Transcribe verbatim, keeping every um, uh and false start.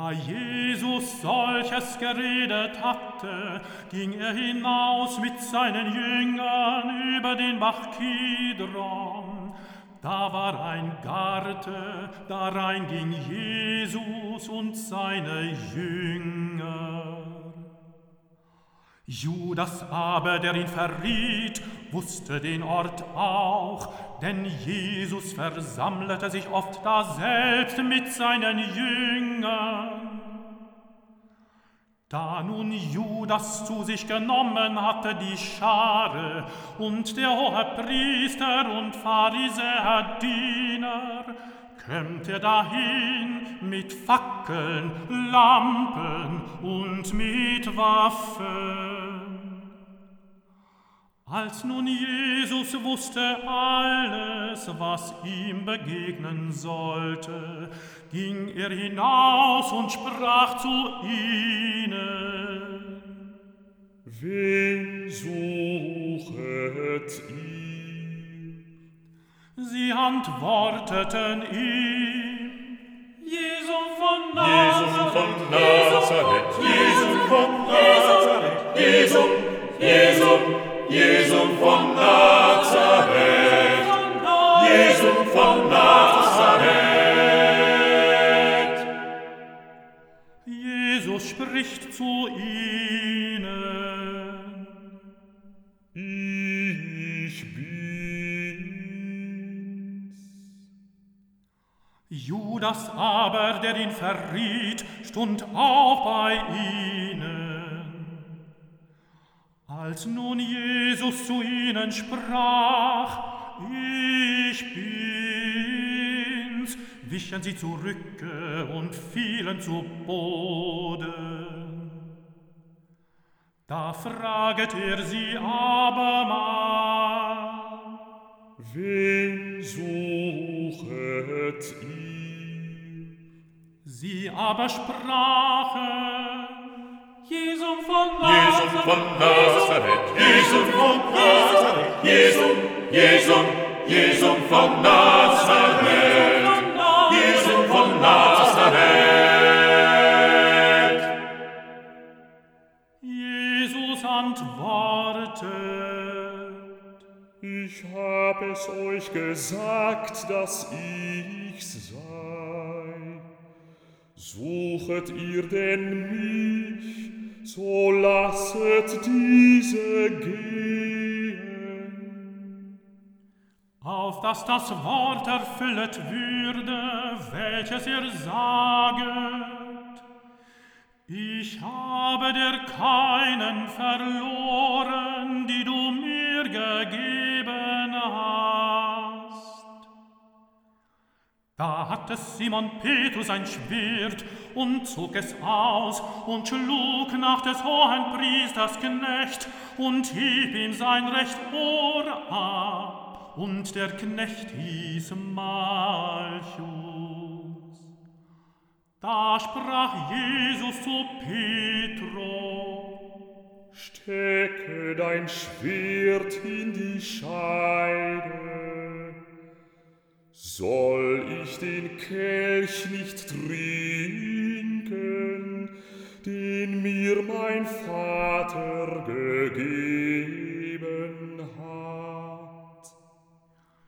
Da Jesus solches geredet hatte, ging er hinaus mit seinen Jüngern über den Bach Kidron. Da war ein Garten, darein ging Jesus und seine Jünger. Judas aber, der ihn verriet, wusste den Ort auch, denn Jesus versammelte sich oft daselbst mit seinen Jüngern. Da nun Judas zu sich genommen hatte die Schare und der Hohepriester und Pharisäer-Diener, kömmt er dahin mit Fackeln, Lampen und mit Waffen. Als nun Jesus wusste alles, was ihm begegnen sollte, ging er hinaus und sprach zu ihnen: Wen suchet ihr? Sie antworteten ihm: Jesum von Jesum von Nazareth, Jesum von Nazareth, Jesum, Jesum, Jesum von Nazareth, Jesum von Nazareth. Jesus spricht zu ihnen: ich bin's. Judas aber, der ihn verriet, stund auch bei ihnen. Als nun Jesus zu ihnen sprach: Ich bin's, wichen sie zurücke und fielen zu Boden. Da fraget er sie abermal: Wen suchet ihr? Sie aber sprachen: Jesum von Jesum von Nazareth, Jesum von Nazareth, Jesum, Jesum, Jesum von Nazareth, Jesum von Nazareth. Jesus antwortet: Ich hab es euch gesagt, dass ich's sei. Suchet ihr denn mich, so lasset diese gehen. Auf dass das Wort erfüllet würde, welches er saget: Ich habe dir keinen verloren, die du mir gegeben hast. Da hatte Simon Petrus ein Schwert und zog es aus und schlug nach des Hohenpriesters Knecht und hieb ihm sein recht Ohr ab, und der Knecht hieß Malchus. Da sprach Jesus zu Petrus: Stecke dein Schwert in die Scheide. Soll ich den Kelch nicht trinken, den mir mein Vater gegeben?